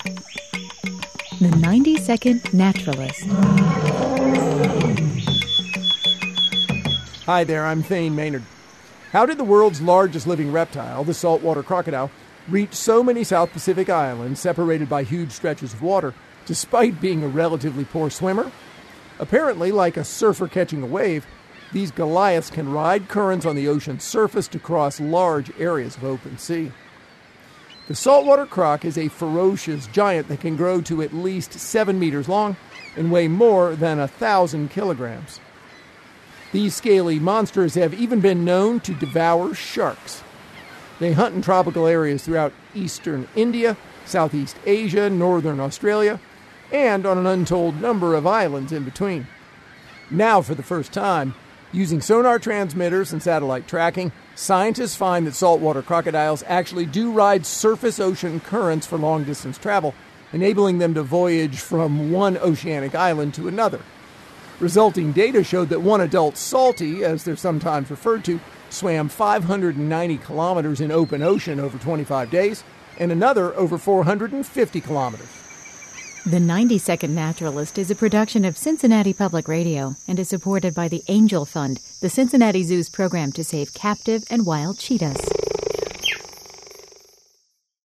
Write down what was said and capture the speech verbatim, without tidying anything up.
The ninety-second Naturalist. Hi there, I'm Thane Maynard. How did the world's largest living reptile, the saltwater crocodile, reach so many South Pacific islands separated by huge stretches of water, despite being a relatively poor swimmer? Apparently, like a surfer catching a wave, these Goliaths can ride currents on the ocean's surface to cross large areas of open sea. The saltwater croc is a ferocious giant that can grow to at least seven meters long and weigh more than a thousand kilograms. These scaly monsters have even been known to devour sharks. They hunt in tropical areas throughout eastern India, Southeast Asia, northern Australia, and on an untold number of islands in between. Now, for the first time, using sonar transmitters and satellite tracking, scientists find that saltwater crocodiles actually do ride surface ocean currents for long-distance travel, enabling them to voyage from one oceanic island to another. Resulting data showed that one adult salty, as they're sometimes referred to, swam five hundred ninety kilometers in open ocean over twenty-five days, and another over four hundred fifty kilometers. The ninety-second Naturalist is a production of Cincinnati Public Radio and is supported by the Angel Fund, the Cincinnati Zoo's program to save captive and wild cheetahs.